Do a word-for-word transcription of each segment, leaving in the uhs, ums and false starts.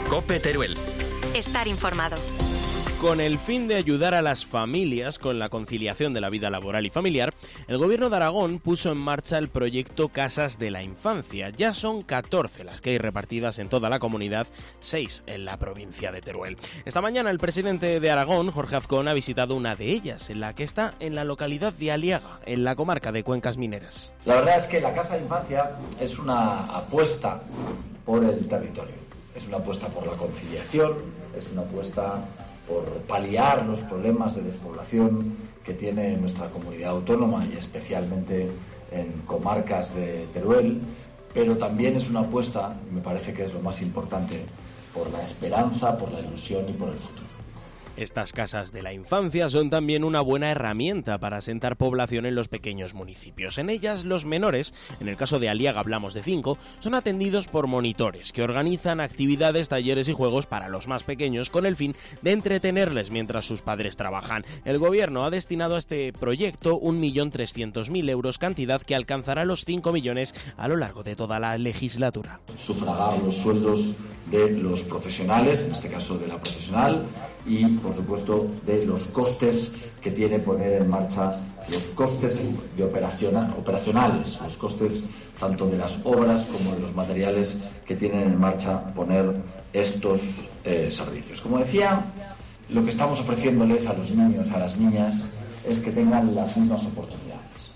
COPE Teruel. Estar informado. Con el fin de ayudar a las familias con la conciliación de la vida laboral y familiar, el Gobierno de Aragón puso en marcha el proyecto Casas de la Infancia. Ya son catorce las que hay repartidas en toda la comunidad, seis en la provincia de Teruel. Esta mañana el presidente de Aragón, Jorge Azcón, ha visitado una de ellas, en la que está en la localidad de Aliaga, en la comarca de Cuencas Mineras. La verdad es que la Casa de Infancia es una apuesta por el territorio, es una apuesta por la conciliación, es una apuesta por paliar los problemas de despoblación que tiene nuestra comunidad autónoma y especialmente en comarcas de Teruel, pero también es una apuesta, y me parece que es lo más importante, por la esperanza, por la ilusión y por el futuro. Estas casas de la infancia son también una buena herramienta para asentar población en los pequeños municipios. En ellas, los menores, en el caso de Aliaga hablamos de cinco, son atendidos por monitores que organizan actividades, talleres y juegos para los más pequeños con el fin de entretenerles mientras sus padres trabajan. El gobierno ha destinado a este proyecto un millón trescientos mil euros, cantidad que alcanzará los cinco millones a lo largo de toda la legislatura. Sufragar los sueldos de los profesionales, en este caso de la profesional, y por supuesto de los costes que tiene poner en marcha, los costes de operaciona, operacionales, los costes tanto de las obras como de los materiales que tienen en marcha poner estos eh, servicios. Como decía, lo que estamos ofreciéndoles a los niños, a las niñas, es que tengan las mismas oportunidades.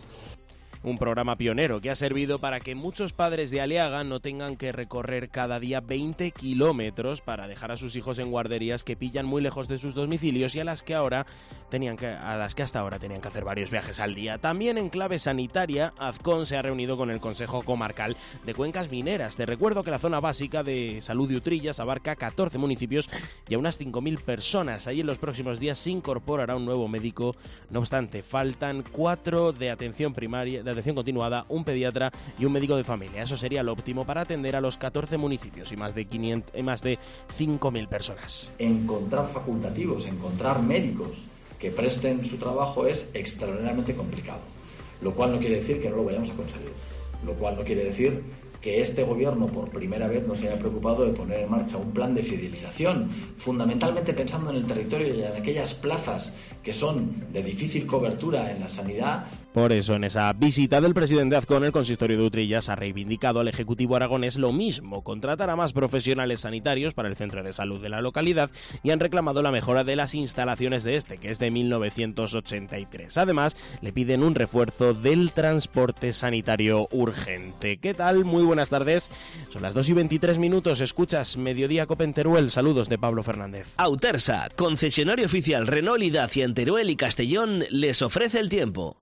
Un programa pionero que ha servido para que muchos padres de Aliaga no tengan que recorrer cada día veinte kilómetros para dejar a sus hijos en guarderías que pillan muy lejos de sus domicilios y a las que ahora tenían que, a las que hasta ahora tenían que hacer varios viajes al día. También en clave sanitaria, Azcón se ha reunido con el Consejo Comarcal de Cuencas Mineras. Te recuerdo que la zona básica de salud de Utrillas abarca catorce municipios y a unas cinco mil personas. Ahí en los próximos días se incorporará un nuevo médico. No obstante, faltan cuatro de atención primaria, de atención continuada, un pediatra y un médico de familia. Eso sería lo óptimo para atender a los catorce municipios y más de quinientos, más de cinco mil personas. Encontrar facultativos, encontrar médicos que presten su trabajo es extraordinariamente complicado, lo cual no quiere decir que no lo vayamos a conseguir, lo cual no quiere decir que este gobierno por primera vez no se haya preocupado de poner en marcha un plan de fidelización, fundamentalmente pensando en el territorio y en aquellas plazas que son de difícil cobertura en la sanidad. Por eso, en esa visita del presidente Azcón, el consistorio de Utrillas ha reivindicado al Ejecutivo aragonés lo mismo, contratar a más profesionales sanitarios para el centro de salud de la localidad y han reclamado la mejora de las instalaciones de este, que es de mil novecientos ochenta y tres. Además, le piden un refuerzo del transporte sanitario urgente. ¿Qué tal? Muy buenas tardes. Son las dos y veintitrés minutos. Escuchas Mediodía COPE en Teruel. Saludos de Pablo Fernández. Autersa, concesionario oficial Renault y Dacia en Teruel y Castellón, les ofrece el tiempo.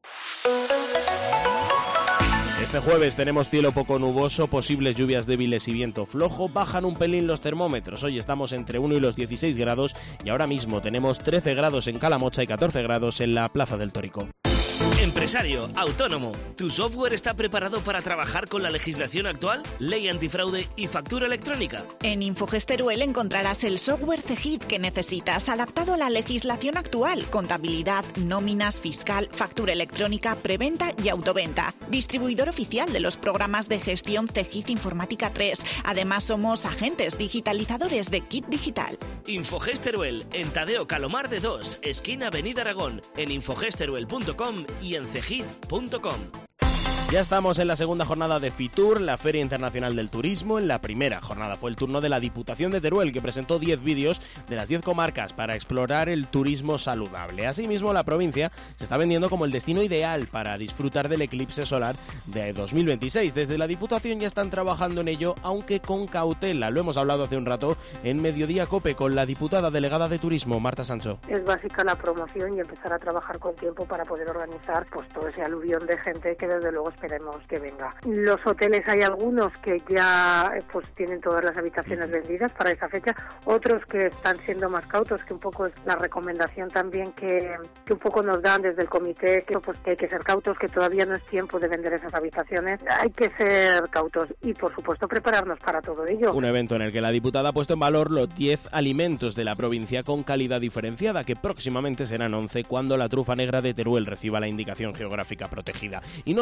Este jueves tenemos cielo poco nuboso, posibles lluvias débiles y viento flojo. Bajan un pelín los termómetros. Hoy estamos entre uno y los dieciséis grados y ahora mismo tenemos trece grados en Calamocha y catorce grados en la Plaza del Tórico. Empresario, autónomo, ¿tu software está preparado para trabajar con la legislación actual, ley antifraude y factura electrónica? En Infogest Teruel encontrarás el software C E G I T que necesitas, adaptado a la legislación actual: contabilidad, nóminas, fiscal, factura electrónica, preventa y autoventa. Distribuidor oficial de los programas de gestión C E G I T Informática tres. Además, somos agentes digitalizadores de Kit Digital. Infogest Teruel, en Tadeo Calomar de dos, esquina Avenida Aragón, en infogest teruel punto com y en cegid punto com. Ya estamos en la segunda jornada de Fitur, la Feria Internacional del Turismo. En la primera jornada fue el turno de la Diputación de Teruel, que presentó diez vídeos de las diez comarcas para explorar el turismo saludable. Asimismo, la provincia se está vendiendo como el destino ideal para disfrutar del eclipse solar de dos mil veintiséis. Desde la Diputación ya están trabajando en ello, aunque con cautela. Lo hemos hablado hace un rato en Mediodía COPE con la diputada delegada de Turismo, Marta Sancho. Es básica la promoción y empezar a trabajar con tiempo para poder organizar pues todo ese aluvión de gente que desde luego esperemos que venga. Los hoteles, hay algunos que ya pues tienen todas las habitaciones vendidas para esa fecha, otros que están siendo más cautos, que un poco es la recomendación también que, que un poco nos dan desde el comité, que pues que hay que ser cautos, que todavía no es tiempo de vender esas habitaciones, hay que ser cautos y por supuesto prepararnos para todo ello. Un evento en el que la diputada ha puesto en valor los diez alimentos de la provincia con calidad diferenciada, que próximamente serán once cuando la trufa negra de Teruel reciba la indicación geográfica protegida. Y no solo los alimentos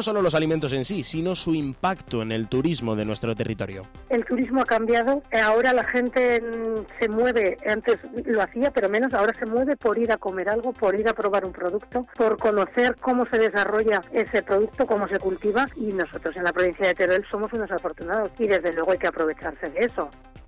alimentos en sí, sino su impacto en el turismo de nuestro territorio. El turismo ha cambiado, ahora la gente se mueve, antes lo hacía pero menos, ahora se mueve por ir a comer algo, por ir a probar un producto, por conocer cómo se desarrolla ese producto, cómo se cultiva, y nosotros en la provincia de Teruel somos unos afortunados y desde luego hay que aprovecharse de eso.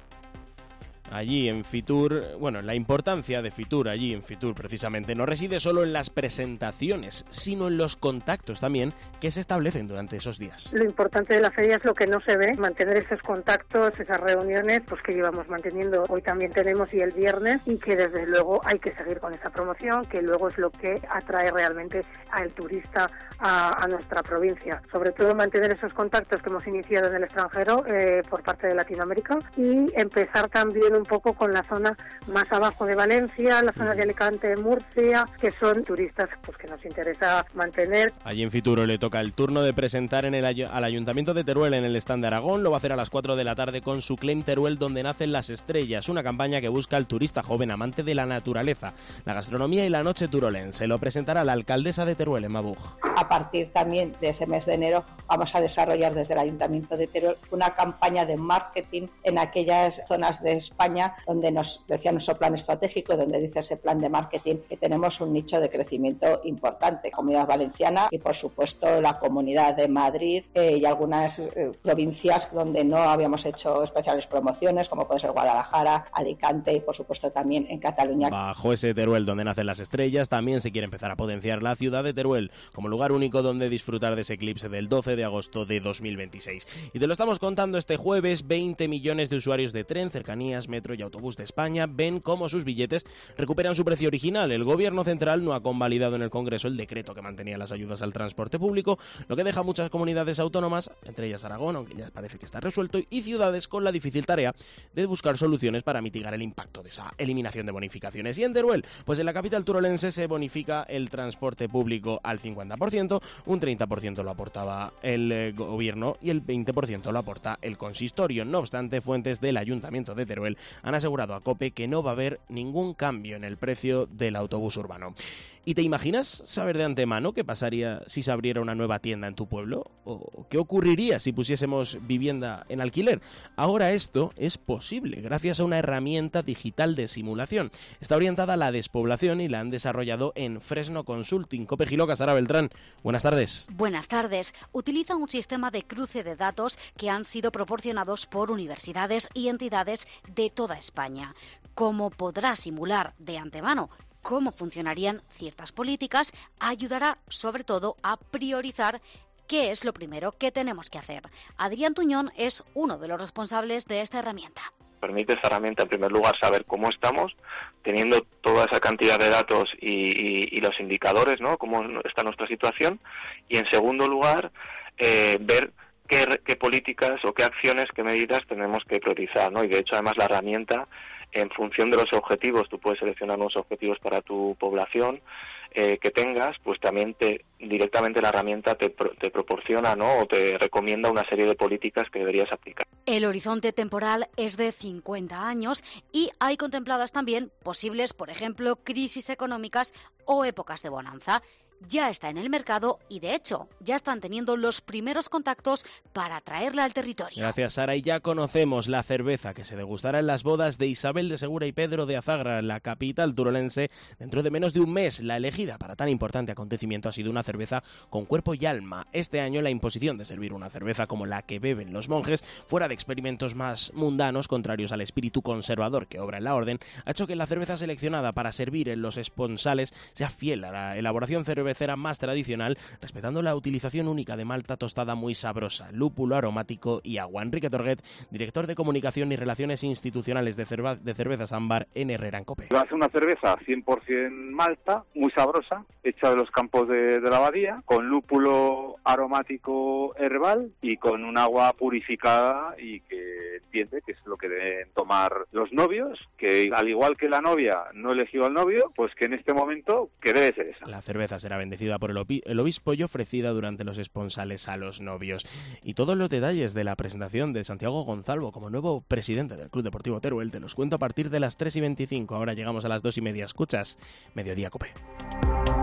Allí en Fitur, bueno, la importancia de Fitur allí en Fitur precisamente no reside solo en las presentaciones, sino en los contactos también que se establecen durante esos días. Lo importante de la feria es lo que no se ve, mantener esos contactos, esas reuniones, pues que llevamos manteniendo hoy también tenemos y el viernes, y que desde luego hay que seguir con esa promoción, que luego es lo que atrae realmente al turista a, a nuestra provincia. Sobre todo mantener esos contactos que hemos iniciado en el extranjero eh, por parte de Latinoamérica, y empezar también un poco con la zona más abajo de Valencia, la zona de Alicante, Murcia, que son turistas pues que nos interesa mantener. Allí en Fitur le toca el turno de presentar en el ay- al Ayuntamiento de Teruel en el stand de Aragón. Lo va a hacer a las cuatro de la tarde con su Claim Teruel, donde nacen las estrellas, una campaña que busca al turista joven amante de la naturaleza, la gastronomía y la noche turolense. Lo presentará la alcaldesa de Teruel, Emma Buch. A partir también de ese mes de enero vamos a desarrollar desde el Ayuntamiento de Teruel una campaña de marketing en aquellas zonas de España donde nos decía nuestro plan estratégico, donde dice ese plan de marketing que tenemos un nicho de crecimiento importante. Comunidad Valenciana y por supuesto la Comunidad de Madrid eh, y algunas eh, provincias donde no habíamos hecho especiales promociones, como puede ser Guadalajara, Alicante y por supuesto también en Cataluña. Bajo ese Teruel donde nacen las estrellas también se quiere empezar a potenciar la ciudad de Teruel como lugar único donde disfrutar de ese eclipse del doce de agosto de dos mil veintiséis. Y te lo estamos contando este jueves. Veinte millones de usuarios de tren, cercanías, metro y autobús de España ven cómo sus billetes recuperan su precio original. El gobierno central no ha convalidado en el Congreso el decreto que mantenía las ayudas al transporte público, lo que deja a muchas comunidades autónomas, entre ellas Aragón, aunque ya parece que está resuelto, y ciudades con la difícil tarea de buscar soluciones para mitigar el impacto de esa eliminación de bonificaciones. Y en Teruel, pues en la capital turolense se bonifica el transporte público al cincuenta por ciento, un treinta por ciento lo aportaba el eh, gobierno y el veinte por ciento lo aporta el consistorio. No obstante, fuentes del Ayuntamiento de Teruel han asegurado a COPE que no va a haber ningún cambio en el precio del autobús urbano. ¿Y te imaginas saber de antemano qué pasaría si se abriera una nueva tienda en tu pueblo? ¿O qué ocurriría si pusiésemos vivienda en alquiler? Ahora esto es posible gracias a una herramienta digital de simulación. Está orientada a la despoblación y la han desarrollado en Fresno Consulting. COPE Giloca, Sara Beltrán. Buenas tardes. Buenas tardes. Utiliza un sistema de cruce de datos que han sido proporcionados por universidades y entidades de toda España. Como podrá simular de antemano cómo funcionarían ciertas políticas, ayudará sobre todo a priorizar qué es lo primero que tenemos que hacer. Adrián Tuñón es uno de los responsables de esta herramienta. Permite esta herramienta, en primer lugar, saber cómo estamos, teniendo toda esa cantidad de datos y, y, y los indicadores, ¿no? Cómo está nuestra situación. Y, en segundo lugar, eh, ver qué, qué políticas o qué acciones, qué medidas tenemos que priorizar, ¿no? Y, de hecho, además, la herramienta, en función de los objetivos, tú puedes seleccionar unos objetivos para tu población eh, que tengas, pues también te directamente la herramienta te, te proporciona, ¿no? O te recomienda una serie de políticas que deberías aplicar. El horizonte temporal es de cincuenta años y hay contempladas también posibles, por ejemplo, crisis económicas o épocas de bonanza. Ya está en el mercado y, de hecho, ya están teniendo los primeros contactos para traerla al territorio. Gracias, Sara. Y ya conocemos la cerveza que se degustará en las bodas de Isabel de Segura y Pedro de Azagra, en la capital turolense, dentro de menos de un mes. La elegida para tan importante acontecimiento ha sido una cerveza con cuerpo y alma. Este año la imposición de servir una cerveza como la que beben los monjes, fuera de experimentos más mundanos, contrarios al espíritu conservador que obra en la orden, ha hecho que la cerveza seleccionada para servir en los esponsales sea fiel a la elaboración cervecera más tradicional, respetando la utilización única de malta tostada muy sabrosa, lúpulo aromático y agua. Enrique Torguet, director de Comunicación y Relaciones Institucionales de, Cerva- de Cervezas Ámbar en Herrera en COPE. Va a ser una cerveza cien por ciento malta, muy sabrosa, hecha de los campos de, de la abadía, con lúpulo aromático herbal y con un agua purificada y que entiende que es lo que deben tomar los novios, que al igual que la novia no eligió al novio, pues que en este momento que debe ser esa. La cerveza será bendecida por el, opi- el obispo y ofrecida durante los esponsales a los novios. Y todos los detalles de la presentación de Santiago Gonzalvo como nuevo presidente del Club Deportivo Teruel te los cuento a partir de las tres y veinticinco. Ahora llegamos a las dos y media. Escuchas Mediodía COPE.